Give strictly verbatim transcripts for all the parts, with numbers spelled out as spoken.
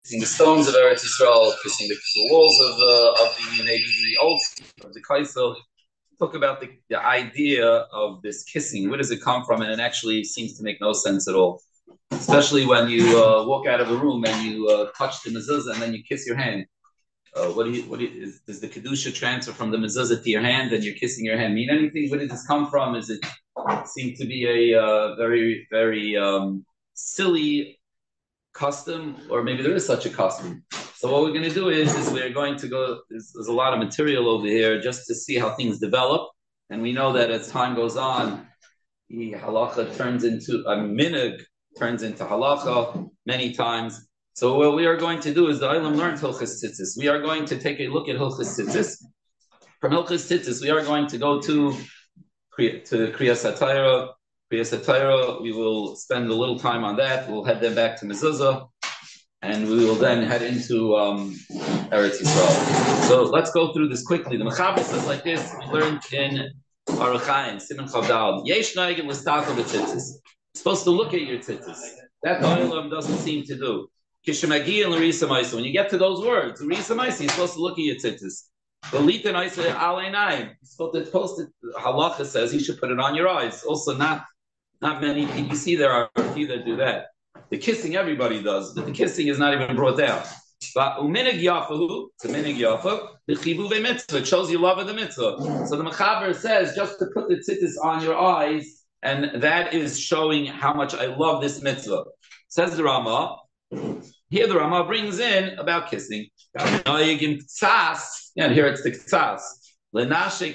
kissing the stones of Eretz Yisrael, kissing the, the walls of uh, of the maybe the old of the Kaisel. Talk about the, the idea of this kissing. Where does it come from? And it actually seems to make no sense at all. Especially when you uh, walk out of a room and you uh, touch the mezuzah and then you kiss your hand. Uh, what do you? What do you, is, does the kedusha transfer from the mezuzah to your hand and you're kissing your hand mean anything? Where does this come from? Is it seem to be a uh, very very um, silly custom, or maybe there is such a custom. So what we're going to do is, is we're going to go, there's, there's a lot of material over here just to see how things develop. And we know that as time goes on, the halacha turns into, a minig turns into halacha many times. So what we are going to do is the Olam learned Hilchas Tzitzis. We are going to take a look at Hilchas Tzitzis. From Hilchas Tzitzis, we are going to go to, to Kriyas HaTorah. Kriyas HaTorah, we will spend a little time on that. We'll head then back to Mezuzah, and we will then head into um, Eretz Yisrael. So let's go through this quickly. The Mechaber says like this. We learned in Aruch Chaim, Siman Chav Daled. Yesh noegim l'stakel b'tzitzis. Supposed to look at your tzitzis. That the Olam doesn't seem to do. Kishemagi and l'risa ma'isa. When you get to those words, l'risa ma'isa, you're supposed to look at your tzitzis. L'lita ma'isa aleinayim. You're supposed to post it. Halacha says you should put it on your eyes. Also, not not many people. You see, there are a few that do that. The kissing everybody does, but the kissing is not even brought down. But uminig yafahu, it's a minig yafa, the chivuve mitzvah, it shows you love of the mitzvah. So the Mechaber says just to put the tzitzis on your eyes, and that is showing how much I love this mitzvah. Says the Rama. Here the Rama brings in about kissing. Yeah, here it's the ktsas. When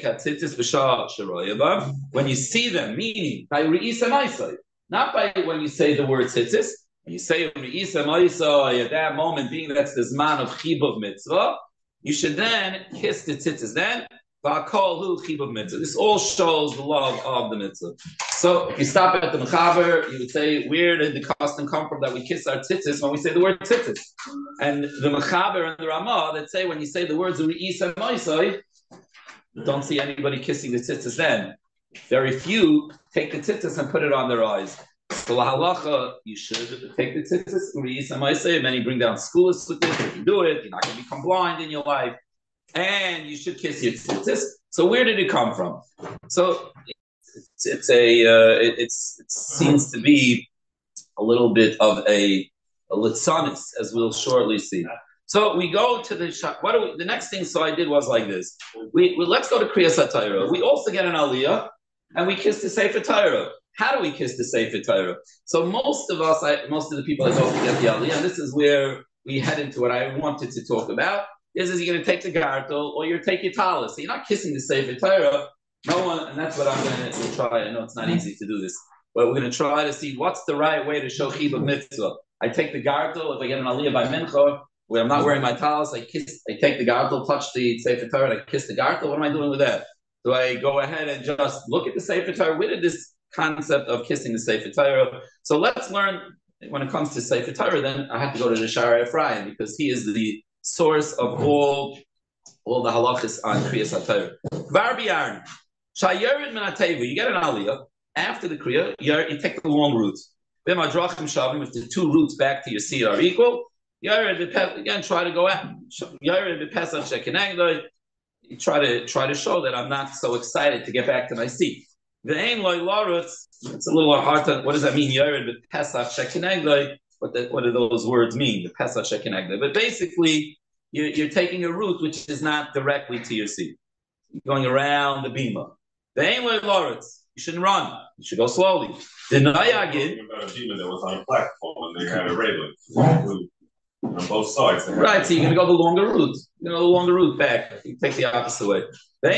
you see them, meaning by re'isa maisai, not by when you say the word tzitzis. When you say re'isa maisai at that moment, being that's the zman of chibuv mitzvah, you should then kiss the tzitzis. Then va'kol hu chibuv mitzvah. This all shows the love of the mitzvah. So if you stop at the Mechaber, you would say, where did the custom come from that we kiss our tzitzis when we say the word tzitzis? And the Mechaber and the Ramah that say when you say the words re'isa maisai, don't see anybody kissing the tzitzis then. Very few take the tzitzis and put it on their eyes. So la halacha, you should take the tzitzis, re'isa maisai, many bring down schools with this. If you do it, you're not going to become blind in your life. And you should kiss your tzitzis. So where did it come from? So it's, it's a, uh, it, it's, it seems to be a little bit of a, a litzanis, as we'll shortly see. So we go to the what do we, the next thing. So I did was like this. We, we let's go to Kriyas HaTorah. We also get an Aliyah, and we kiss the Sefer Torah. How do we kiss the Sefer Torah? So most of us, I, most of the people, I go to get the Aliyah, and this is where we head into what I wanted to talk about. Is is you're going to take the gartel or you're take your talis. So you're not kissing the Sefer Torah. No one, and that's what I'm going to try. I know it's not easy to do this, but we're going to try to see what's the right way to show chibur mitzvah. I take the gartel if I get an Aliyah by mincha. Where I'm not wearing my talis, I kiss, I take the gartel, touch the Sefer Torah, and I kiss the gartel. What am I doing with that? Do I go ahead and just look at the Sefer Torah? Where did this concept of kissing the Sefer Torah? So let's learn, when it comes to Sefer Torah, then I have to go to the Sha'arei Ephraim, because he is the source of all, all the halachas on Kriyas HaTorah. Kvar b'yarn, shayered min ha'teva, you get an aliyah, after the Kriya, you take the long route. B'madrachim shavim, if the two routes back to your seat are equal, again, try to go out. You try to try to show that I'm not so excited to get back to my seat. The ain loy larutz. It's a little hard to. What does that mean? What the, what do those words mean? The pesach shekinegdai. But basically, you're, you're taking a route which is not directly to your seat. You're going around the bima. The ain loy larutz. You shouldn't run. You should go slowly. The nayagid. About a demon that was on a platform and they had a railing. On both sides. Right, so you're going to go the longer route. You're going to go the longer route back. You take the opposite way.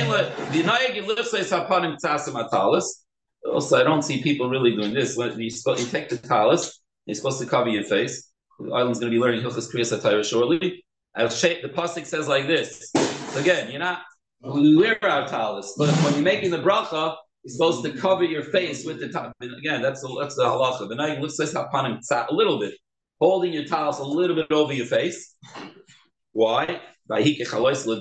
Also, I don't see people really doing this. When you, you take the talis, you're supposed to cover your face. The island's going to be learning Hilchas Kriyas HaTorah shortly. The pasuk says like this. So again, you're not, we wear our talis, but when you're making the bracha, you're supposed to cover your face with the talis. Again, that's the, that's the halacha. The nayig looks like a little bit. Holding your talis a little bit over your face. Why? It's,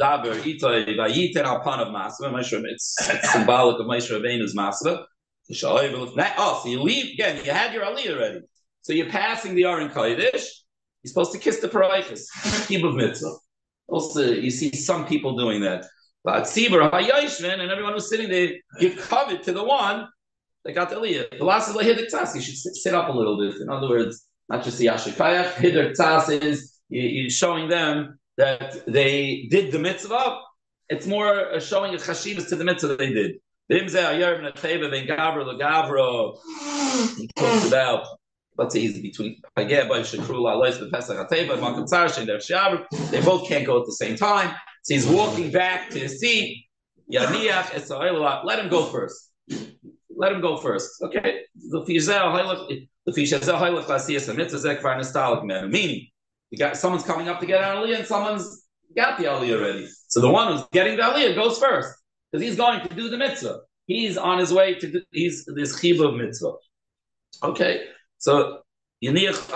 it's symbolic of Moshe Rabbeinu's masva. Oh, so you leave again. You had your aliyah already, so you're passing the Aron Kodesh, You're supposed to kiss the paraychas. Chibur mitzvah. Also, you see some people doing that. But Tzibur Hayoshvin and everyone who's sitting there give covet to the one that got the aliyah. The last is lahidik tzas. You should sit, sit up a little bit. In other words, not just the yashikayach. Hidik tzas is you're showing them that they did the mitzvah. It's more showing a chashivas to the mitzvah they did. He talks about, let's say he's between they both can't go at the same time. So he's walking back to his seat. Let him go first. Let him go first. Okay. Meaning, you got someone's coming up to get an aliyah and someone's got the aliyah already. So the one who's getting the aliyah goes first because he's going to do the mitzvah. He's on his way to do, he's this chibur mitzvah. Okay. So you come to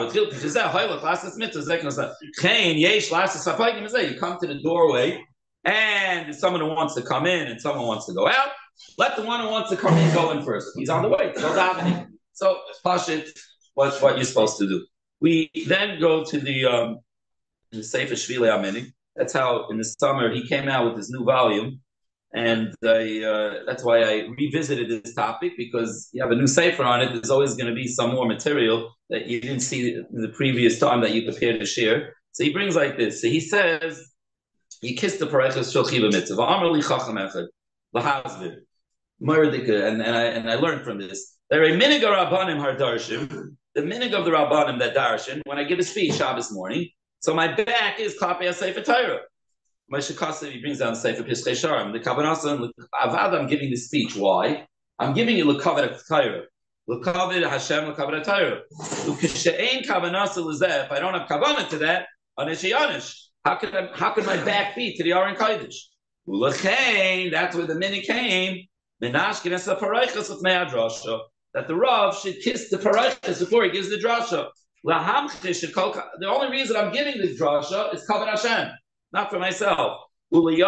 the doorway and there's someone who wants to come in and someone wants to go out. Let the one who wants to come in go in first. He's on the way to go davening. So pashit, what's what you're supposed to do. We then go to the um, the Sefer Shvilei Aminim. That's how in the summer he came out with this new volume. And I, uh, that's why I revisited this topic, because you have a new sefer on it. There's always going to be some more material that you didn't see in the previous time that you prepared to share. So he brings like this. So he says, "You kiss the paraychas shel chiba mitzvah. Amar li chacham echad lahazvid mardika." And and I and I learned from this. There are minig rabbanim har darshim. The minig of the rabbanim that darshan when I give a speech Shabbos morning. So my back is klapei sefer Torah. Moshe Kassev, he brings down the Sefer Pischei Sharim. The Kavanasa, Avad, I'm giving this speech. Why? I'm giving you L'Kavod HaTorah. L'Kavod Hashem, L'Kavod HaTorah. L'Kishe'ein Kavanasa L'Zeh, if I don't have Kavanah to that, Anish Yanish. How could I, how could my back be to the Aron Kodesh? L'Chein, that's where the minute came, Menash Kinesa Paraychas with Mea Drasha, that the Rav should kiss the Paraychas before he gives the Drasha. The only reason I'm giving this Drasha is Kavod Hashem. Not for myself. So the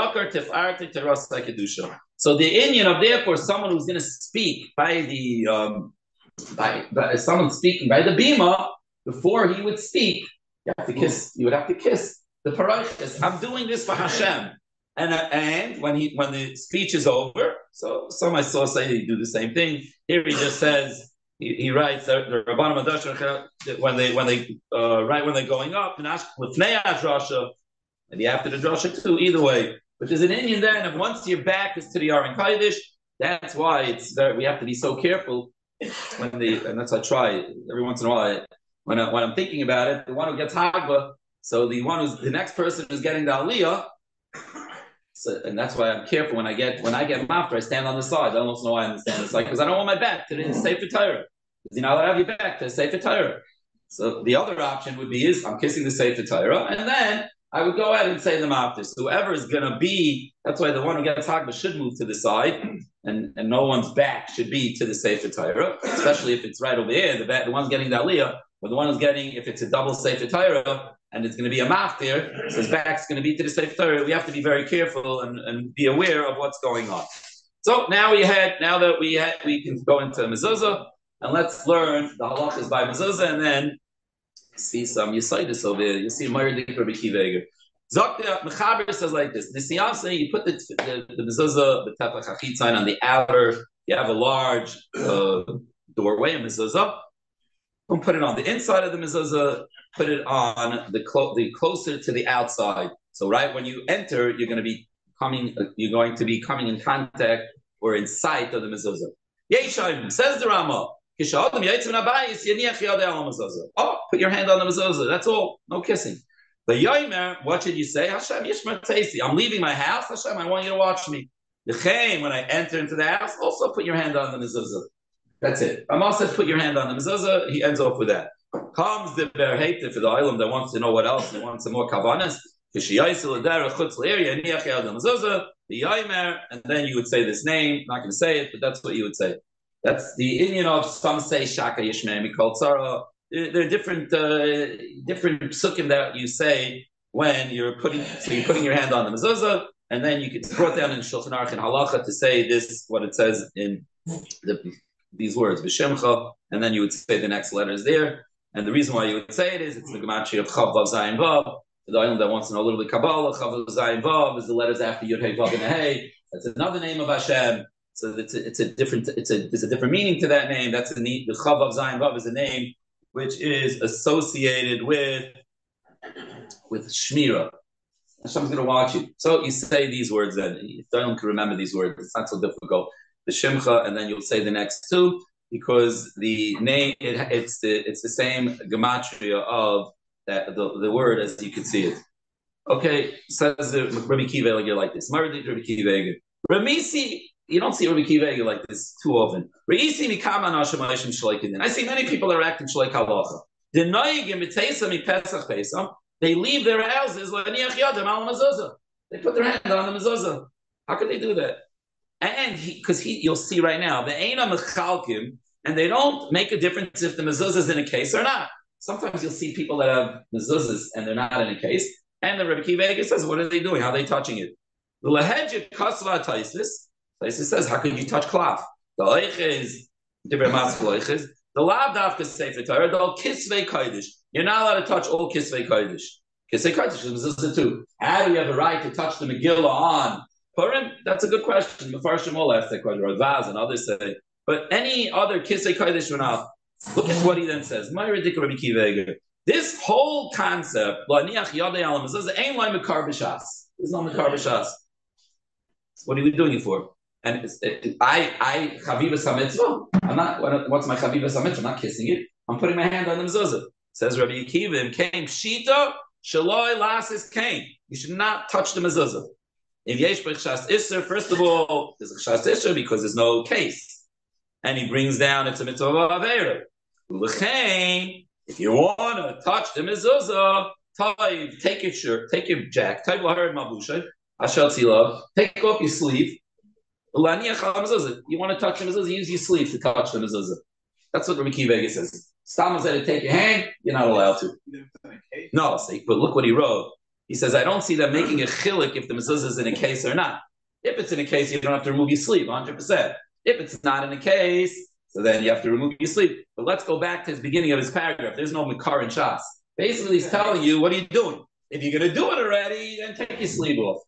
Indian of therefore someone who's going to speak by the um, by, by someone speaking by the bima before he would speak, you have to kiss. You would have to kiss the paraychas. I'm doing this for Hashem, and uh, and when he when the speech is over, so some I saw say they do the same thing. Here he just says he, he writes the, the Rabbanim Adashar when they when they uh, right when they're going up and ask with Rasha. And after the drasha too, either way. But there's an Indian then, and once your back is to the Aron Kodesh, that's why it's very, we have to be so careful when the, and that's I try every once in a while, when, I, when I'm thinking about it, the one who gets Hagba, so the one who's, the next person is getting the Aliyah, so, and that's why I'm careful when I get, when I get Mafra, I stand on the side. I don't know why I understand. It's like, because I don't want my back to the Sefer Torah. Because you're not allowed to have your back to the Sefer Torah. So the other option would be is, I'm kissing the Sefer Torah, and then I would go ahead and say them after. So whoever is going to be, that's why the one who gets Hagba should move to the side, and, and no one's back should be to the Sefer Torah, especially if it's right over here. The, back, the one's getting the Aliyah, but the one who's getting, if it's a double Sefer Torah, and it's going to be a maftir, so his back's going to be to the Sefer Torah. We have to be very careful and, and be aware of what's going on. So now we had, now that we had, we can go into mezuzah, and let's learn the halachas by mezuzah, and then see some Yisaitis over here. You see Meir Dikra B'Kiveger. Zokta Mechaber says like this: Nisiyasa, you put the the, the mezuzah, the tefach hachit sign on the outer. You have a large uh, doorway, a mezuzah. Don't put it on the inside of the mezuzah. Put it on the clo- the closer to the outside. So right when you enter, you're going to be coming. Uh, you're going to be coming in contact or in sight of the mezuzah. Yeshayim says the Rama. Oh, put your hand on the mezuzah. That's all. No kissing. The yomer, what should you say? Hashem yishma teisi. I'm leaving my house. Hashem, I want you to watch me. The chaim, when I enter into the house, also put your hand on the mezuzah. That's it. Amal says, put your hand on the mezuzah. He ends off with that. Comes the berheite for the island that wants to know what else. They want some more kavanas. The yomer, and then you would say this name. I'm not going to say it, but that's what you would say. That's the Indian of some say Shaka Yishmei Mikol Tzara. There are different uh, different psukim that you say when you're putting so you're putting your hand on the mezuzah, and then you could brought down in Shulchan Aruch and Halacha to say this what it says in the, these words B'Shemcha, and then you would say the next letters there. And the reason why you would say it is it's the gematria of Chav Vav Zayin Vav. For the island that wants to know a little bit Kabbalah, Chav Vav Zayin Vav is the letters after Yud Hey Vav and Hey. That's another name of Hashem. So it's a, it's a different it's a there's a different meaning to that name. That's the the Chav Vav Zayin Vav is a name which is associated with with Shmira. Hashem's going to watch you. So you say these words then. If Dayan can remember these words, it's not so difficult. The Shimcha, and then you'll say the next two, because the name, it, it's the it's the same gematria of that the, the word as you can see it. Okay, says the Rabbi Kiva like this. Rabbi Kiva. Ramisi, you don't see Rabbi Kiva like this too often. I see many people that are acting shleik halacha. They leave their houses. They put their hand on the mezuzah. How could they do that? And because he, he, you'll see right now, the Eina Mechalkim, and they don't make a difference if the mezuzah is in a case or not. Sometimes you'll see people that have mezuzahs and they're not in a case. And the Rebbe Kiva says, what are they doing? How are they touching it? The Lahedjit Kasva Taisis, Taisis says, how could you touch cloth? The Oiches, different mask Oiches, the Lavdavka Sefer Torah, the Kisvei Kodesh. You're not allowed to touch all Kisvei Kodesh. Kisvei Kodesh is mezuzah too. How do you have a right to touch the Megillah on Purim? That's a good question. Mefarshim all ask that question, or Vaz and others say. But any other Kisvei Kodesh or not, look at what he then says. This whole concept, there's no Makar B'Shas. What are we doing it for? And it's, it, I, I, Chavivas HaMitzvah, I'm not, what's my Chavivas HaMitzvah? I'm not kissing it. I'm putting my hand on the mezuzah. Says Rabbi Akiva, came Pshita, Shaloi Lasis came. You should not touch the mezuzah. If Yesh B'Chshas Isser, first of all, there's a Chshas Isser because there's no case. And he brings down, it's a mitzvah of Aveira. L'chein, if you want to touch the mezuzah, take your shirt, take your jacket, take off your sleeve. You want to touch the mezuzah, use your sleeve to touch the mezuzah. That's what Rabbi Kiva says. Stama said to take your hand, you're not allowed to. No, but look what he wrote. He says, I don't see them making a chilik if the mezuzah is in a case or not. If it's in a case, you don't have to remove your sleeve, one hundred percent. If it's not in a case, so then you have to remove your sleeve. But let's go back to his beginning of his paragraph. There's no Makar and Shas. Basically, he's telling you, what are you doing? If you're going to do it already, then take your sleeve off.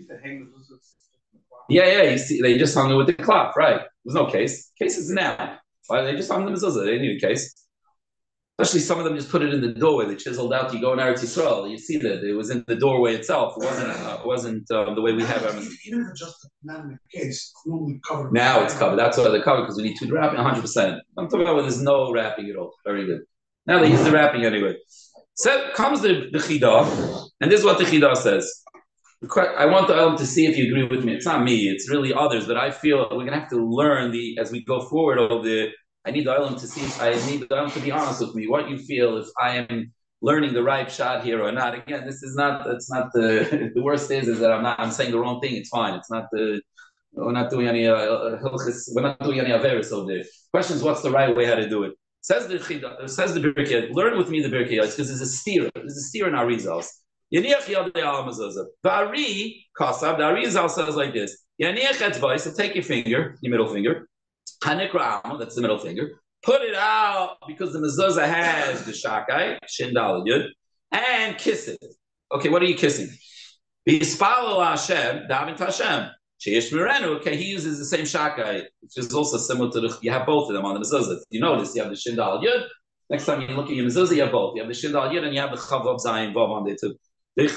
Yeah, yeah, you see, they just hung it with the cloth, right? There's no case. Case is now. Why they just hung the mezuzah? They didn't need a case. Especially some of them just put it in the doorway. They chiseled out. You go in Eretz Yisrael, you see that it was in the doorway itself. It wasn't. Uh, it wasn't um, the way we have our. Even if it's just not in the case, normally covered. Now it's covered. That's why they're covered because we need two wrapping. one hundred percent. I'm talking about when there's no wrapping at all. Very good. Now they use the wrapping anyway. So comes the the Chidah, and this is what the Chidah says. I want the Olam to see if you agree with me. It's not me. It's really others. But I feel we're going to have to learn the as we go forward of the. I need the Olam to see. I need the Olam to be honest with me. What you feel if I am learning the right shot here or not? Again, this is not. That's not the. The worst is is that I'm not. I'm saying the wrong thing. It's fine. It's not the. We're not doing any. Uh, we're not doing any averis over there. Question is, what's the right way how to do it? Says the says the Birkei. Learn with me the Birkei because there's a steer. There's a steer in our results. Yaniach yadei al mezuzah. Vari kasav. The Arizal says like this. Yaniach etzvai. So take your finger, your middle finger. Hanikra alma. That's the middle finger. Put it out because the mezuzah has the shakai shindal yud and kiss it. Okay, what are you kissing? Bispalo Hashem davin Hashem. Sheish mirenu. Okay, he uses the same shakai, which is also similar to the. You have both of them on the mezuzah. You notice you have the shindal yud. Next time you look at your mezuzah, you have both. You have the shindal yud and you have the chavav zayin vav on there too. If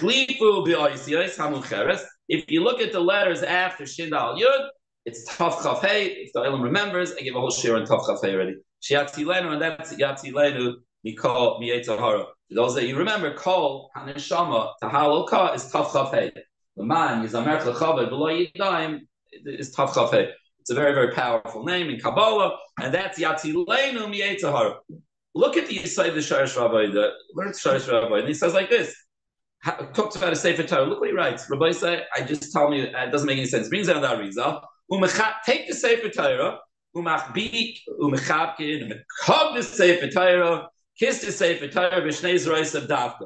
you look at the letters after Shindal Yud, it's Tav Chav Hey. If the Olam remembers, I give a whole share on Tav Chav Hey already. Shiatzilenu, and that's Yatzilenu, Mikol, Miyetzahara. For those that you remember, Kol, Haneshama, Tahal Oka is Tav Chav Hey. The man, Yizamer Chachavah, Below Yidayim, is Tav Chav Hey. It's a very, very powerful name in Kabbalah, and that's Yatzilenu, Miyetzahara. Look at the Yisai of the Sharish Rabbi, the learn Sharish Rabbi, and he says like this. Talks about a Sefer Torah. Look what he writes. Rabbi say, I just tell me it doesn't make any sense. Brings down that result. Take the Sefer Torah. Umachbik, umechabkin, umechab the Sefer Torah. Kiss the Sefer Torah. V'shnei zrois of davka.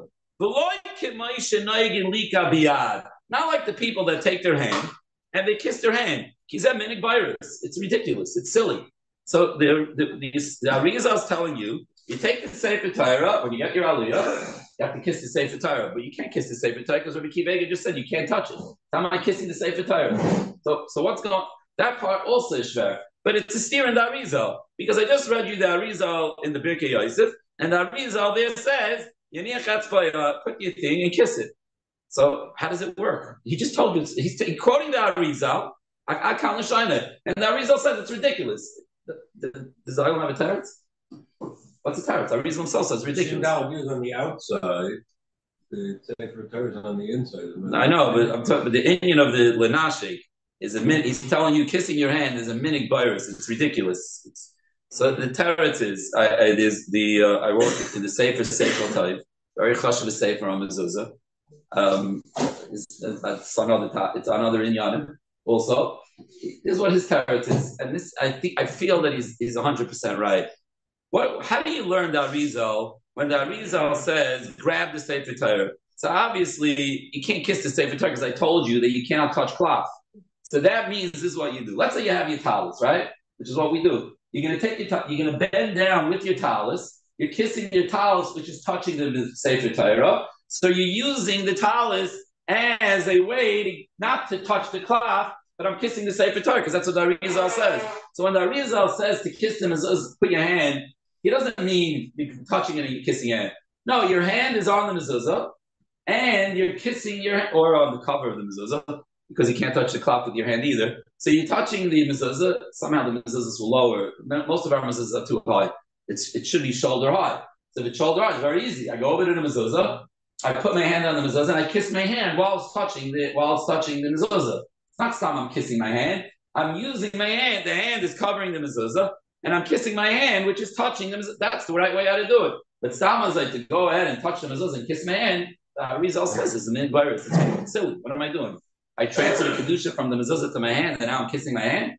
Not like the people that take their hand and they kiss their hand. It's ridiculous. It's silly. So the the, the, the Arizal is telling you You take the Sefer Torah, when you get your Aliyah, you have to kiss the Sefer Torah, but you can't kiss the Sefer Torah because Rabbi Kiva Eiger just said you can't touch it. How am I kissing the Sefer Torah? So, so what's going on? That part also is shver, but it's a steer in the Arizal, because I just read you the Arizal in the Birkei Yosef, and the Arizal there says, put your thing and kiss it. So how does it work? He just told you, he's t- quoting the Arizal, I, I can't shine it, and the Arizal says it's ridiculous. Does the Zion have a teretz? What's the teretz? Arizal himself says it's ridiculous. Now is on the outside, the Sefer Torah is on the inside. I know, but I'm talking. But the Indian of the Lenashik is a min. He's telling you kissing your hand is a minig virus. It's ridiculous. It's, so the teretz is, I, I, there's the uh, I wrote it in the Sefer Sefer type. Very chashuv Sefer on mezuzah. Um, it's, it's another it's another inyanim also. This is what his teretz is, and this I think I feel that he's he's one hundred percent right. What? How do you learn the Arizal when the Arizal says grab the Sefer Torah? So obviously you can't kiss the Sefer Torah because I told you that you cannot touch cloth. So that means this is what you do. Let's say you have your talus, right? Which is what we do. You're going to take your ta- you're going to bend down with your talus. You're kissing your talus, which is touching the Sefer Torah. So you're using the talus as a way to, not to touch the cloth, but I'm kissing the Sefer Torah because that's what the Arizal says. So when the Arizal says to kiss them is put your hand, he doesn't mean you're touching it and you're kissing your hand. No, your hand is on the mezuzah and you're kissing your hand, or on the cover of the mezuzah, because you can't touch the cloth with your hand either. So you're touching the mezuzah. Somehow the mezuzah is lower. Most of our mezuzahs are too high. It's, it should be shoulder high. So if it's shoulder high, it's very easy. I go over to the mezuzah, I put my hand on the mezuzah, and I kiss my hand while it's touching the while it's touching the mezuzah. It's not time I'm kissing my hand. I'm using my hand. The hand is covering the mezuzah, and I'm kissing my hand, which is touching the mezuzah. That's the right way how to do it. But Stama is like to go ahead and touch the mezuzah and kiss my hand. Uh, Rizal says it's a min virus. It's, it's silly. What am I doing? I transfer the kedusha from the mezuzah to my hand, and now I'm kissing my hand.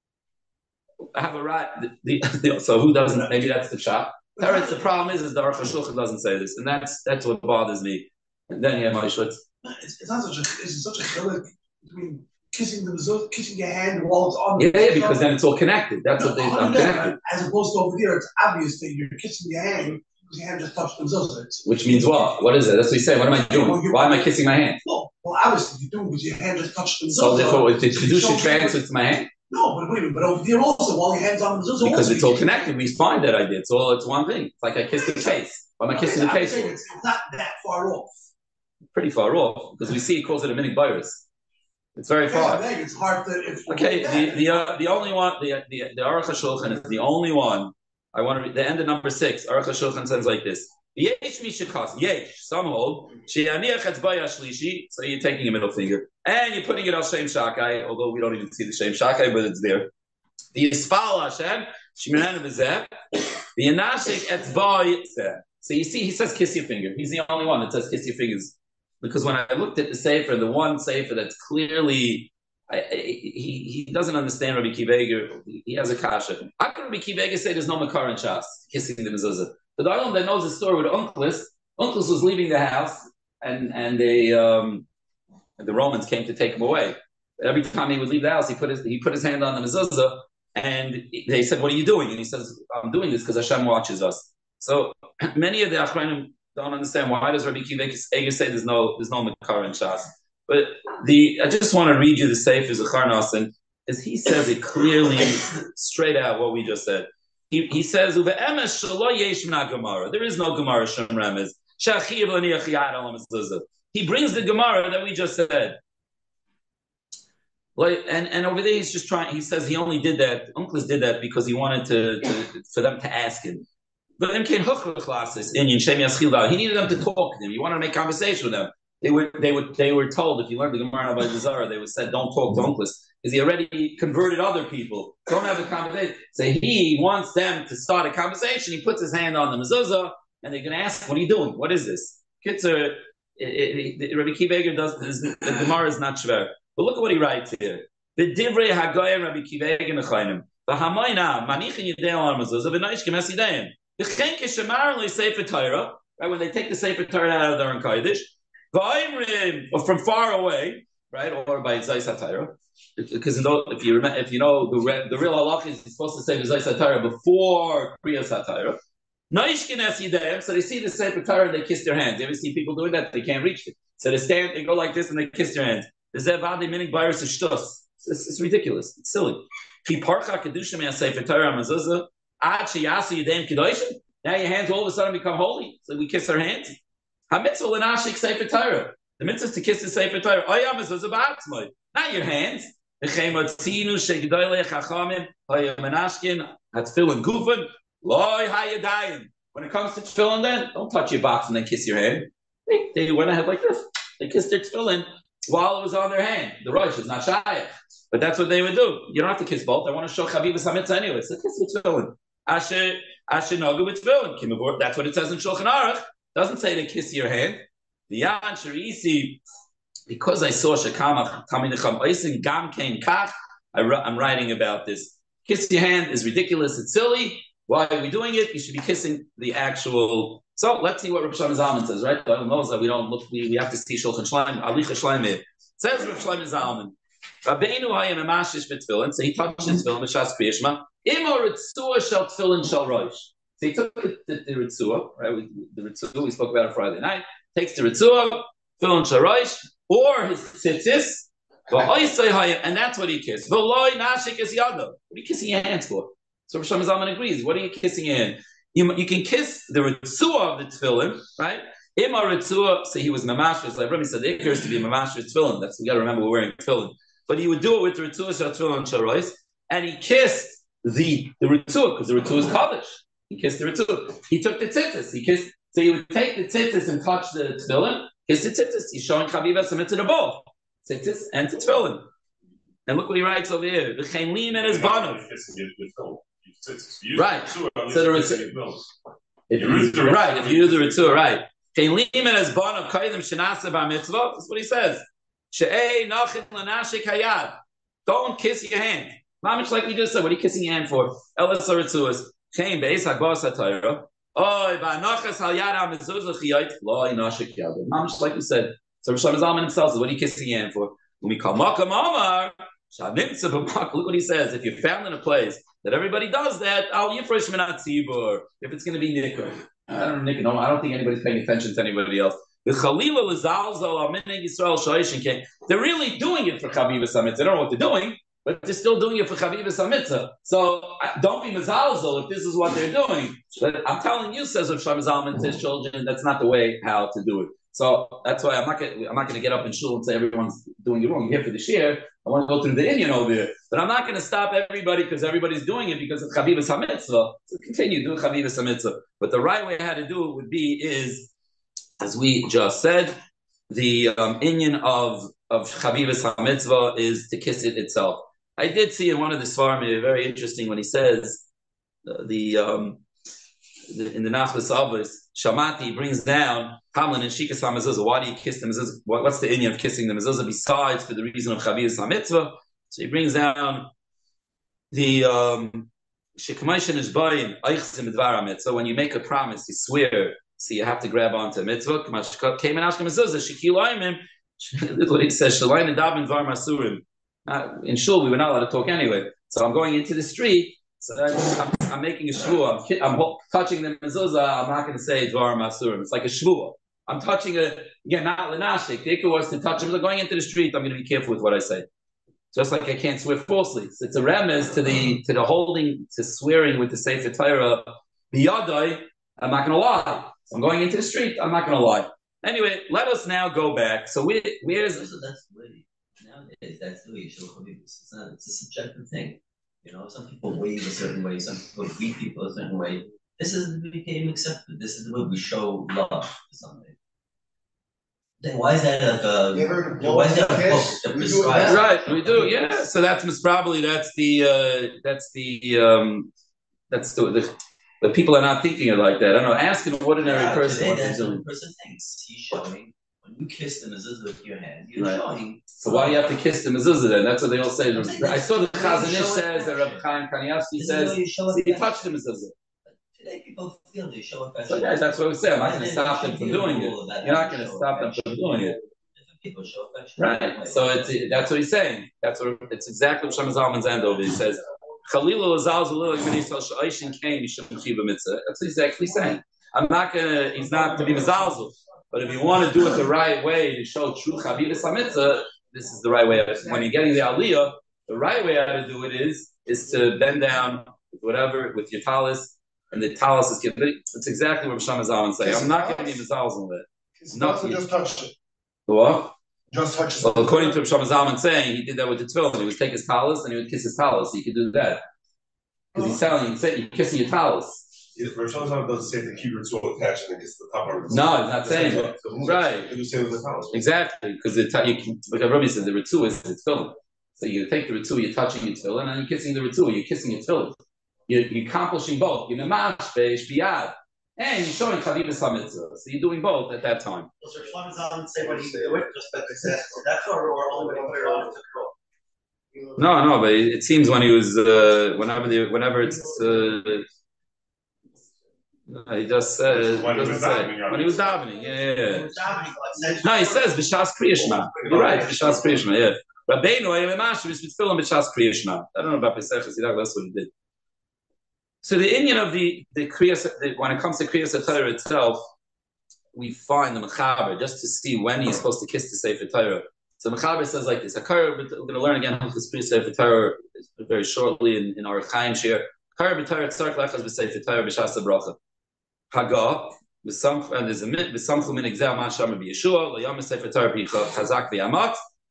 I have a right. The, the, the, so who doesn't? Maybe that's the shot. Teretz, the problem is, is the Aruch HaShulchan doesn't say this, and that's that's what bothers me. And then you have my Schutz. It's, it's not such a it's such a chilek between kissing the mezuzah, kissing your hand while it's on. Yeah, yeah, because then it's all connected. That's no, what they I'm connected. As opposed to over here, it's obvious that you're kissing your hand because your hand just touched the mezuzah. Which means what? What is it? That's what you say. What am I doing? Well, Why am I kissing my hand? No, well, obviously you do because your hand just touched the mezuzah. So therefore, if the kedusha transfers to my hand. No, but wait a minute, but over here also, while your hand's on the mezuzah, because it's all connected. We find that idea. It's all it's one thing. It's like I kiss the face. Why am I kissing the face? It's not that far off. Pretty far off because we see it calls it a mini virus. It's very far. Yeah, it's hard to. If okay, the the uh, the only one the the the Aruch HaShulchan is the only one I want to read. The end of number six. Aruch HaShulchan says like this: Yesh mishakas yesh. Some hold she'aniach etzbaya shlishi. So you're taking a middle finger and you're putting it on Shem Shakai. Although we don't even see the Shem Shakai, but it's there. The Yisfal Hashem shmiranu b'zeh. The Yanashik etzbaya zeh. So you see, he says kiss your finger. He's the only one that says kiss your fingers. Because when I looked at the Sefer, the one Sefer that's clearly, I, I, he he doesn't understand Rabbi Kiva Eiger. He has a kasha. How can Rabbi Kiva Eiger say there's no makar in Shas, kissing the mezuzah? But the one that knows the story with Unclus, Unclus was leaving the house, and and they um, the Romans came to take him away. Every time he would leave the house, he put his he put his hand on the mezuzah, and they said, "What are you doing?" And he says, "I'm doing this because Hashem watches us." So many of the Achronim don't understand why does Rabbi Kiva Eiger say there's no there's no makar in Shas. But the I just want to read you the Sefer Zechar Nasan, as he says it clearly, straight out what we just said. He he says uve'emes shelo yesh min Gemara. There is no Gemara shem remez. Shachiv l'niach yad al mezuzah. He brings the Gemara that we just said. Like and, and over there he's just trying. He says he only did that. Unclus did that because he wanted to, to for them to ask him. But in Ken Huchra classes, in Shem Yaschil, he needed them to talk to him. He wanted to make conversation with them. They were they would they were told if you learned the Gemara by the Zara, they were said don't talk to Unclus because he already converted other people. Don't have a conversation. So he wants them to start a conversation. He puts his hand on the mezuzah, and they're going to ask, "What are you doing? What is this?" Kitzer, Rabbi Kiva Eiger does this, the Gemara is not shver. But look at what he writes here. The divrei hagoyim Rabbi Kiva Eiger mechayim. The hamayna manichin yidei al mezuzah v'noishkim esidayim. The chenke shemar li sefer Torah. Right when they take the sefer Torah out of their Kodesh. Or from far away, right, or by Zayis HaTorah, because if you remember, if you know the the real halach is supposed to say Zayis HaTorah before Kriyas HaTorah, Noishkines yidayim. So they see the Sefer Torah and they kiss their hands. You ever see people doing that? They can't reach it. So they stand, they go like this, and they kiss their hands. The zevadi meaning virus is shtus. It's, it's ridiculous. It's silly. Ki parcha kedushim ya Sefer Torah mezuzah. Ad sheyasu yidayim kedoshim. Now your hands all of a sudden become holy. So we kiss our hands. HaMitzvah l'nashik Sefer Torah. The mitzvah is to kiss the Sefer Torah. Oya mezuzah ba'atzmai. Not your hands. V'chemotzinu shegedoylei chachamim hoya menashkin hatfilin gufen loy hayadayim. When it comes to tefillin, then don't touch your box and then kiss your hand. They, they went ahead like this. They kissed their tefillin while it was on their hand. The rosh is not shy, but that's what they would do. You don't have to kiss both. I want to show Chavivas HaMitzvah anyway. So kiss your tefillin. Asher Asher nogu with tefillin. That's what it says in Shulchan Aruch. Doesn't say to kiss your hand. The Yan Sharisi, because I saw Shekamach Taminacham Oisin Gam Kain Kach. I'm writing about this. Kiss your hand is ridiculous. It's silly. Why are we doing it? You should be kissing the actual. So let's see what Rav Shlomo Zalman says, right? I don't know that we don't look. We, we have to see Shulchan Shleim, Alicha Shleim. It says Rav Shlomo Zalman. Rabbeinu hayem emashish b'tefillin. So he touched his tefillin b'shas kriyishma. Imo ritzua shel tefillin shel rosh. So he took the, the, the ritzua, right? We, the ritzua we spoke about on Friday night. Takes the ritzua, tefillin shel rosh, or his tzitzis. And that's what he kissed. V'loi nashik es yado. What are you kissing your hands for? So Rav Shlomo Zalman agrees. What are you kissing in? You, you can kiss the ritzua of the tefillin, right? Ima ritzua, so he was mamashris. Like Rabbi said, it occurs to be mamashris tefillin. That's we got to remember we're wearing tefillin. But he would do it with the ritzua shel tefillin sharois, and he kissed the the ritzua because the ritzua is kaddish. He kissed the ritzua. He took the tzitzis. He kissed. So he would take the tzitzis and touch the tefillin. Kiss the tzitzis. He's showing chavivas and mitzvah both tzitzis and tefillin. And look what he writes over here. The chaylim and his banov. Right. So the ritzua. Right. If you use the ritzua, right. Chaylim and his banov kaidim shenasa bar mitzvah. That's what he says. She'ei nachin l'nashik hayad. Don't kiss your hand. Not much like we just said. What are you kissing your hand for? Elas haritzuas. Chein beis hagbas hatayra. Oy va'nachas halyad ha'mezuzah chiyot. Lo inashik yad. Not much like we said. So Rav Shlomo Zalman himself says, what are you kissing your hand for? When we call makam amar. Look what he says. If you're found in a place that everybody does that, al yifresh minat tzibur. If it's going to be nikkur. I don't know, no, I don't think anybody's paying attention to anybody else. The Chalila L'Zalzal Amineg Yisrael Shoishin King. They're really doing it for Chavivas HaMitzvah. They don't know what they're doing, but they're still doing it for Chavivas HaMitzvah. So don't be Mezalzel if this is what they're doing. But I'm telling you, says Rav Shlomo Zalman to his children, that's not the way how to do it. So that's why I'm not gonna, I'm not going to get up in shul and say everyone's doing it wrong. You're here for the shir. I want to go through the Indian over here, but I'm not going to stop everybody because everybody's doing it because of Chavivas HaMitzvah. So continue doing Chavivas HaMitzvah. But the right way how to do it would be is, as we just said, the um, inyan of of Chavivas HaMitzvah is to kiss it itself. I did see in one of the Svarim very interesting when he says uh, the, um, the in the Nachlas Avos Shamati brings down Hamlin and Shikas HaMezuzah. Why do you kiss the mezuzah? What, what's the inyan of kissing the mezuzah besides for the reason of Chavivas HaMitzvah? So he brings down the um, Shekmaishin Ishbayim Eichzim Dvar HaMitzvah. So when you make a promise, you swear. So you have to grab onto a mitzvah. Came in Ashkem Mezuzah. Shekilaimim. Look what he says. Shalayim Dabin Var Masurim. In shul, we were not allowed to talk anyway. So I'm going into the street. So I'm, I'm making a shvuah. I'm, I'm touching the mezuzah. I'm not going to say Dvar Masurim. It's like a shvuah. I'm touching a again not lenashik. The ikar was to touch him. Going into the street, I'm going to be careful with what I say. Just like I can't swear falsely. So it's a remez to the to the holding to swearing with the Sefer Torah. Biyadai. I'm not going to lie. So I'm going into the street. I'm not going to lie. Anyway, let us now go back. So we, where's so that's really nowadays. That's the way you show Chavivas. It's not. It's a subjective thing. You know, some people wave a certain way. Some people greet people a certain way. This is became accepted. This is the way we show love to somebody. Then why is that like a? You ever why is that a book that prescribes? Right, we do. Yeah. So that's probably that's the uh, that's the um, that's the. the But people are not thinking it like that. I don't know. Ask an ordinary yeah, person today, what that's they're doing. What the person thinks. He's showing, when you kiss the mezuzah with your hand, you're right. showing. So why do you have to kiss the mezuzah then? That's what they all say. I saw the Chazon Ish says, that Rabbi Chaim Kanievsky says, he touched the mezuzah. Today people feel they show affection. So yeah, that's what we say. I'm not going to stop them from doing it. You're not going to stop them from doing it. People show affection. Right. So it's that's what he's saying. That's what it's exactly what Shlomo Zalman's end over. He says, Chalilu Azal Zalil Gmenisal Shaishin Kain Yishim Chiba Mitzvah. That's what he's actually saying. I'm not gonna. He's not to be mezalzel. But if you want to do it the right way to show true Chavivus HaMitzvah, this is the right way. When you're getting the Aliyah, the right way how to do it is is to bend down with whatever with your talis, and the talis is given. It's exactly what Shama Zalman say. I'm not going to be mezalzel with it. Not just touched it. What? Just touched it. Well, according to Shama Zalman saying, he did that with the tefillin. He would take his talis and he would kiss his talis. So you could do that because he's telling you, you're kissing your talis. If Rosh Hashanah doesn't say the keeper to attach and it gets the top of it. No, he's not saying that. Right. You say the house. Exactly, because the you can, like Rabbi said, the ritu is the tefillin. So you take the ritu, you're touching your tefillin, and you're kissing the ritu, you're kissing your tefillin. You're, you're accomplishing both. You're namash beish biyad, and you're showing chavivus hamitzvah. So you're doing both at that time. So Shlomo Zalman say what he do it, just like they said, that's or or only when he put it on the control. No, no, but it, it seems when he was, uh, whenever the, whenever it's. Uh, No, he just says when, he say, when he was davening. Yeah, yeah, yeah. No, he says b'shas kriyishma. You're right, b'shas kriyishma. Yeah. Rabbeinu ayelemashu is tefillin b'shas kriyishma. I don't know about Pesach Yidag. That's what he did. So the Indian of the the kriyas, when it comes to kriyas Torah itself, we find the mechaber just to see when he's supposed to kiss the sefer Torah. So mechaber says like this. We're going to learn again how to kriyas sefer Torah very shortly in, in our Chaim shir. Kar b'Torah tzarich lechaz b'sefer Torah b'shas bracha. Haga, with some and there's a minute with some from an exam man shama be Yeshua, lo yom sefer Torah picha chazak v'yamat,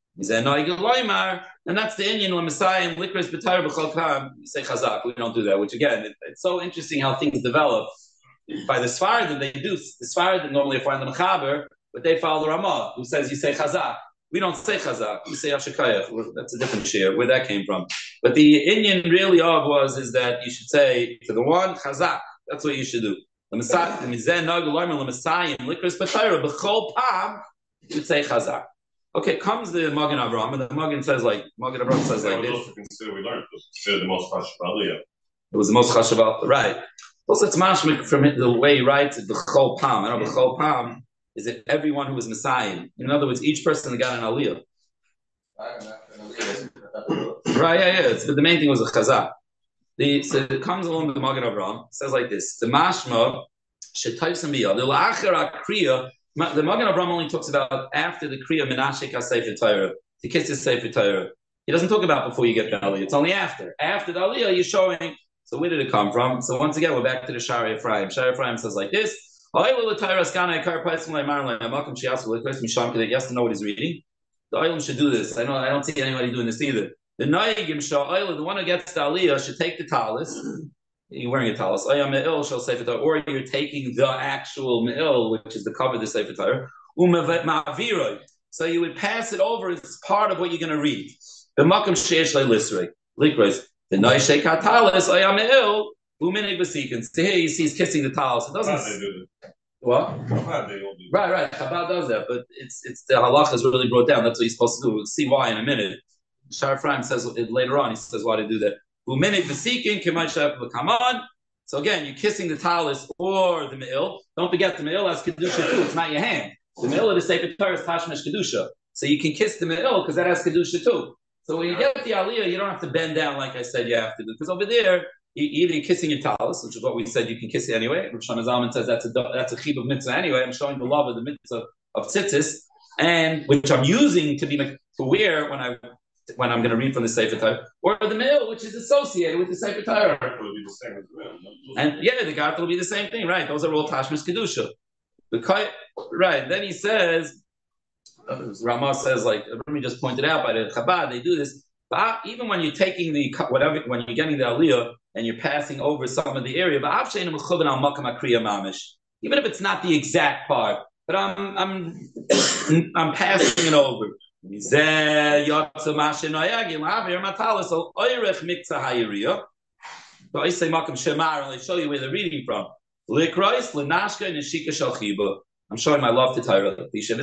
and that's the Indian when Messiah and likras b'Torah b'chol kam say chazak. We don't do that, which again, it, it's so interesting how things develop. By the Sfaradim, they do the Sfaradim normally find the mechaber, but they follow the Ramah, who says you say chazak. We don't say chazak, we say Ashakayach. That's a different share, where that came from. But the Indian really of was is that you should say to the one chazak. That's what you should do. The Messiah, the Messiah, and Likras B'Torah, B'chol Pam, you would say chazak. Okay, comes the Magen Avraham, and the Magen says like Magen Avraham says like this. Consider we learned it was considered the most chashuv aliyah. It was the most chashuv, right? Also, it's mashmik from the way he writes it. B'chol Pam. I know B'chol Pam is it everyone who was Messiah. In other words, each person that got an aliyah. Right? Yeah, yeah. It's, but the main thing was a chazak. The, so it comes along with the Magen Avraham. Says like this: the mashma shetaysim biyad the la'achar kriya. The Magen Avraham only talks about after the kriya menashik hasefer Torah to kiss the sefer Torah. He doesn't talk about before you get the aliyah. It's only after. After the aliyah, you're showing. So where did it come from? So once again, we're back to the Shari Ephraim. Shari Ephraim says like this: yes to know what he's reading. The Oilam should do this. I know I don't see anybody doing this either. The Naigim Shah Oila, the one who gets the aliyah, should take the talis. You're wearing a talis. Or you're taking the actual me'il, which is the cover of the Sefer Torah. So you would pass it over as part of what you're going to read. The Makam Sheish Lisrei. Likros. The Naishek HaTalis, Ayam Me'il, Uminig Basikin. So here you see he's kissing the talis. It doesn't. What? Right, right. Chabad does that, but it's it's the halacha is really brought down. That's what he's supposed to do. We'll see why in a minute. Shar Ephraim says it later on. He says why to do that. So again, you're kissing the talis or the me'il. Don't forget the me'il has kedusha too. It's not your hand. The me'il of the sefer Torah is tashmish kedusha. So you can kiss the me'il because that has kedusha too. So when you get the aliyah, you don't have to bend down like I said you have to do. Because over there, you, either you're kissing your talis, which is what we said you can kiss it anyway. Rav Shlomo Zalman says that's a that's a chib of mitzvah anyway. I'm showing the love of the mitzvah of tzitzis, and which I'm using to be to wear when I when I'm going to read from the Sefer Torah, or the me'il, which is associated with the Sefer Torah. And yeah, the garter will be the same thing, right? Those are all tashmis kedusha. The right. Then he says, uh, Ramah says, like Rami just pointed out by the Chabad, they do this. But even when you're taking the whatever, when you're getting the aliyah and you're passing over some of the area, but even if it's not the exact part, but I'm I'm I'm passing it over. I'll show you where they're reading from. I'm showing my love to Torah.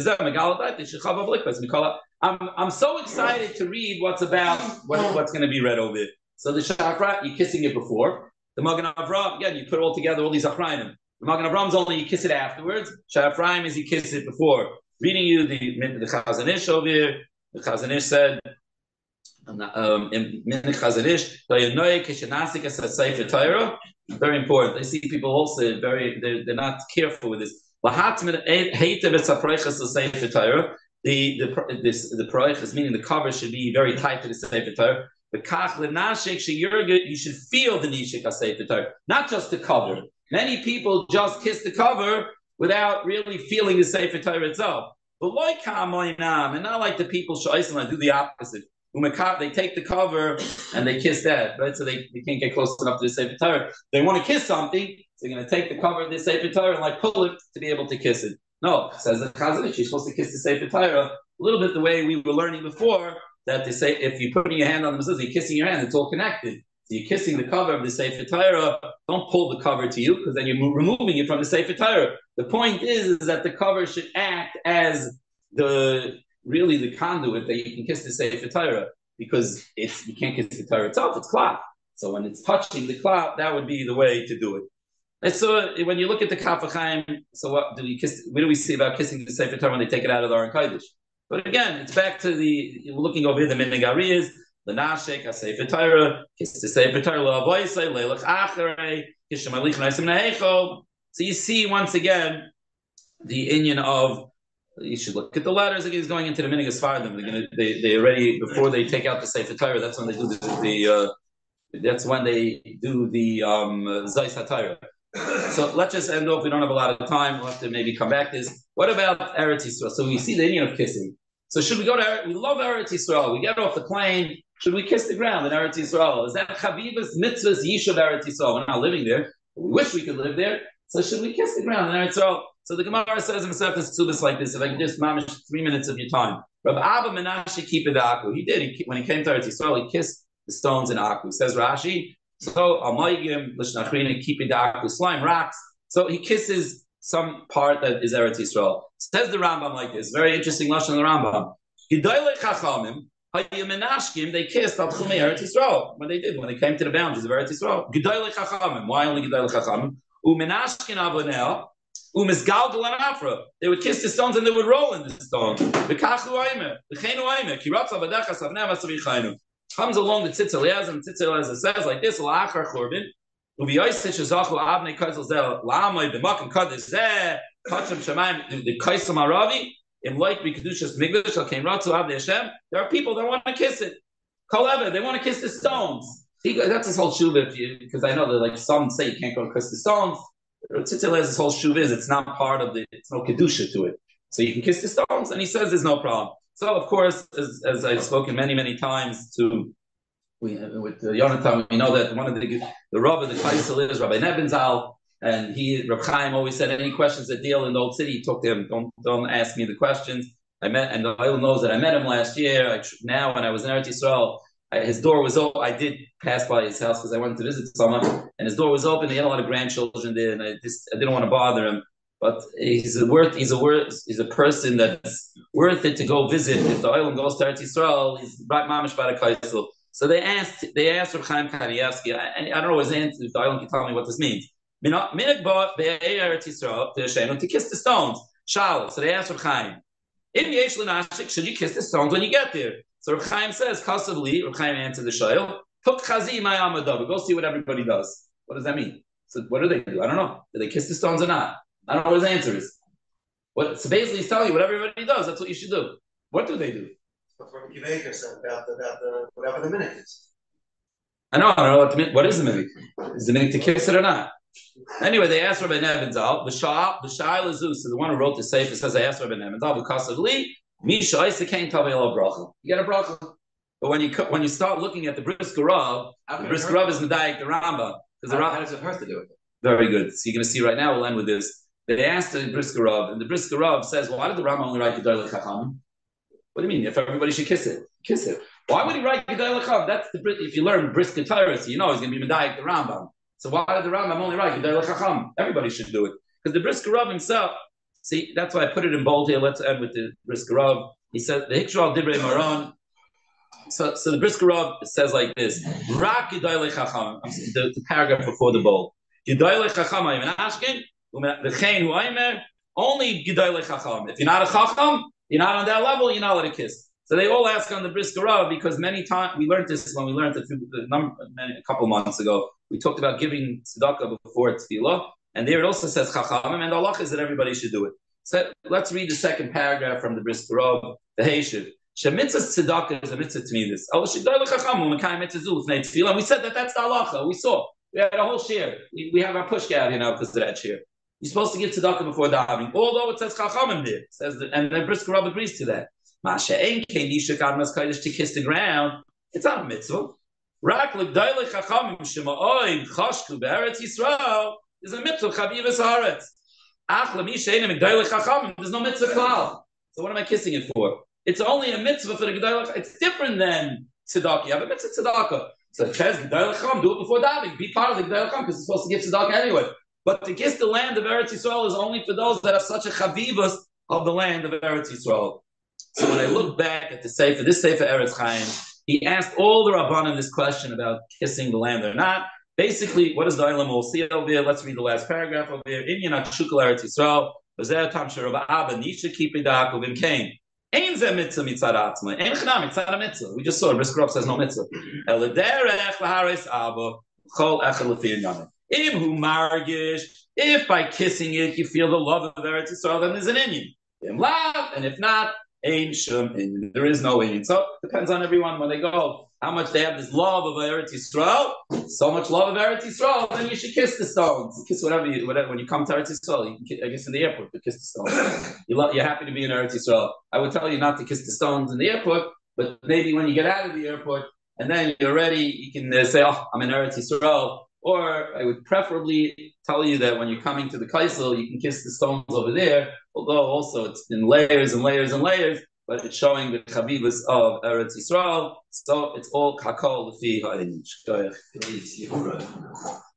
I'm, I'm so excited to read what's about what, what's going to be read over it. So the Shafra, you're kissing it before. The Magen Avraham, again, you put all together all these Achrayim. The Magen Avraham only you kiss it afterwards. Shafraim is you kiss it before. Reading you the the Chazon Ish over here. The Chazon Ish said Um, in Minich Chazanish, very important. I see people also very they're, they're not careful with this. The the this the proich meaning the cover should be very tight to the Sefer Torah. You should feel the nishik of Sefer Torah, not just the cover. Many people just kiss the cover without really feeling the Sefer Torah itself. But like and not like the people Sha'isan do the opposite. They take the cover and they kiss that, right? So they, they can't get close enough to the Sefer Torah. They want to kiss something, so they're going to take the cover of the Sefer Torah and like pull it to be able to kiss it. No, says the Chazanish, you're supposed to kiss the Sefer Torah a little bit the way we were learning before, that they say if you're putting your hand on the mezuzah, you're kissing your hand, it's all connected. So you're kissing the cover of the Sefer Torah, don't pull the cover to you, because then you're removing it from the Sefer Torah. The point is, is that the cover should act as the really the conduit that you can kiss the Sefer Torah, because it's you can't kiss the Torah itself, it's cloth. So when it's touching the cloth, that would be the way to do it. And so when you look at the Kaf HaChaim, so what do we kiss? What do we see about kissing the Sefer Torah when they take it out of the Aron Kodesh? But again, it's back to the looking over here. The Minhag Ariyos, the Nashek, a Sefer Torah, kiss the Sefer Torah, La'avoisei, Leilach Acharei, kiss Shemalich Naisim Neichel. So you see once again the inyan of you should look at the letters. Again, he's going into the Minhag Sfardim. They're going to they they already before they take out the Sefer Torah. That's when they do the, the uh, that's when they do the um, Zayis HaTorah. So let's just end off. We don't have a lot of time. We'll have to maybe come back to this. What about Eretz Yisrael? So we see the inyan of kissing. So should we go to Eretz? We love Eretz Yisrael. We get off the plane. Should we kiss the ground in Eretz Yisrael? Is that Chavivas Mitzvahs Yishuv Eretz Yisrael? We're not living there. We wish we could live there. So should we kiss the ground in Eretz Yisrael? So the Gemara says in Masechtas Ksubos like this. If I can just mamish three minutes of your time. Rav Abba Menashe Kippur Aku. He did. He, when he came to Eretz Yisrael, he kissed the stones in Aku. Says Rashi. So Amayim Lishnachrina Kippur Aku slime rocks. So he kisses some part that is Eretz Yisrael. Says the Rambam like this. Very interesting lashon of the Rambam. Gidolei Chachamim Hayamenashkim. They kissed Al Tchumei Eretz Yisrael. When they did, when they came to the boundaries of Eretz Yisrael. Gidolei Chachamim. Why only Gidolei Chachamim? Umenashkin Avonel. Umisgal Galan Afra. They would kiss the stones and they would roll in the stones. B'kachu Aimer. B'cheinu Aimer. Kiratza V'dachas Avnei Vasavichaynu. Comes along the Tzitz Eliezer, and Tzitz Eliezer says like this: La'achar Churban. The Kaisam Aravi in like Bikudushas Migdash came Ratzu Avdei Hashem. There are people that want to kiss it. Koleva, they want to kiss the stones. He, that's his whole shuv. Because I know that like some say you can't go kiss the stones. Tzitzil's whole shuv is it's not part of the. It's no kedusha to it. So you can kiss the stones, and he says there's no problem. So of course, as, as I've spoken many many times to. We, with uh, Yonatan, we know that one of the the Rav of the Kaisel is Rabbi Nebenzal, and he Reb Chaim always said any questions that deal in the old city, he took them. Don't don't ask me the questions. I met, and the Oil knows that I met him last year. I, now, when I was in Eretz Yisrael, I, his door was open. I did pass by his house because I wanted to visit someone, and his door was open. He had a lot of grandchildren there, and I just I didn't want to bother him. But he's a worth he's a worth he's a person that's worth it to go visit. If the Oil goes to Eretz Yisrael, he's right mamish by the Kaisel. So they asked, they asked Reb Chaim Kanievsky, and I don't know his answer, if the Oil can tell me what this means. To kiss the stones. Shal. So they asked Reb Chaim, should you kiss the stones when you get there? So Reb Chaim says, Kasavli, Reb Chaim answered the Shayl, Tuk Chazi Mayamadav. Go see what everybody does. What does that mean? So what do they do? I don't know. Do they kiss the stones or not? I don't know what his answer is. What, so basically he's telling you what everybody does, that's what you should do. What do they do? From Kivaker said about the, about the whatever the minute is. I know, I don't know what the minute. What is the minute? Is the minute to kiss it or not? Anyway, they asked Rabbi Nebenzal. B'sha'al Lezus, so the one who wrote the Sefer says they asked Rabbi Nebenzal because of Lee. Misha Isa can't tell me a bracha. You get a bracha, but when you when you start looking at the Brisker Rav, the Brisker Rav is medayik the Rambam because the Rambam. How does it hurt to do it? Very good. So you're going to see right now. We'll end with this. They asked the Brisker Rav, and the Brisker Rav says, "Well, why did the Rambam only write the Doyle Chacham? What do you mean? If everybody should kiss it, kiss it. Why would he write Gedai Lecham? That's the if you learn Brisker Torah, so you know he's going to be medayik the Rambam. So why did the Rambam only write Gedai Lecham? Everybody should do it because the Brisker Rav himself. See, that's why I put it in bold here. Let's end with the Brisker Rav. He said the Hikshal Divrei Maron. So, so the Brisker Rav says like this: Rak Gedai Lecham. The, the paragraph before the bold. Gedai Lecham Ayim Ashkin. V'chein Hu Aymer. Only Gedai Lecham. If you're not a Chacham. You're not on that level, you're not allowed to kiss. So they all ask on the Brisker Rav because many times we learned this when we learned it a, number, a couple months ago. We talked about giving tzedakah before tefillah, and there it also says chachamim, and the halach is that everybody should do it. So let's read the second paragraph from the Brisker Rav, the Heishiv. Shemitzah tzedakah is a mitzvah tmidus. Oh, shigdar lechachamu mekayim mitzvah lefnei tefillah. And we said that that's the halacha. We saw. We had a whole share. We, we have our pushka, you know, because of that share. You're supposed to give tzedakah before davening, although it says chachamim there. It says that, and the Brisker Rav agrees to that. Masha ein kein yishak admas kodesh to kiss the ground. It's not a mitzvah. Rak l'gdai lechachamim shema'oim chashku be'eretz Yisrael is a mitzvah chavivas haaretz. Ach l'mi she'enim gdai lechachamim. There's no mitzvah klal. So what am I kissing it for? It's only a mitzvah for the gdai lechachamim. It's different than tzedakah. You have a mitzvah tzedakah. So it says gdai lechachamim. Do it before davening. Be part of the gdai lechachamim because it's supposed to give tzedakah anyway. But to kiss the land of Eretz Yisrael is only for those that have such a chavivas of the land of Eretz Yisrael. So when I look back at the Sefer, this Sefer Eretz Chaim, he asked all the Rabbanim this question about kissing the land or not. Basically, what is the Olam? We'll see over here. Let's read the last paragraph over here. Inyan HaShukal Eretz Yisrael, V'zeh Tam Sherav Abba Nisha Kipidak Uvim Kain. Ein Zeh Mitzvah Mitzad Atzma. Ein Chanam Mitzad Mitzvah. We just saw it. Brisker Rav says no mitzvah. Elederech L'Haris Abba Chol Echad L'Fi Inyanim. If who margish, if by kissing it you feel the love of Eretz Yisrael, then there's an Inyan. Im love, and if not, Ein Shum Inyan. There is no Inyan. So it depends on everyone when they go. How much they have this love of Eretz Yisrael, so much love of Eretz Yisrael, then you should kiss the stones. Kiss whatever you, whatever. When you come to Eretz Yisrael, you can kiss, I guess in the airport, you kiss the stones. You love, you're happy to be in Eretz Yisrael. I would tell you not to kiss the stones in the airport, but maybe when you get out of the airport and then you're ready, you can uh, say, oh, I'm in Eretz Yisrael. Or I would preferably tell you that when you're coming to the Kaisel, you can kiss the stones over there, although also it's in layers and layers and layers, but it's showing the Chavivas of Eretz Yisrael. So it's all Kakol Lefi Ha'inch.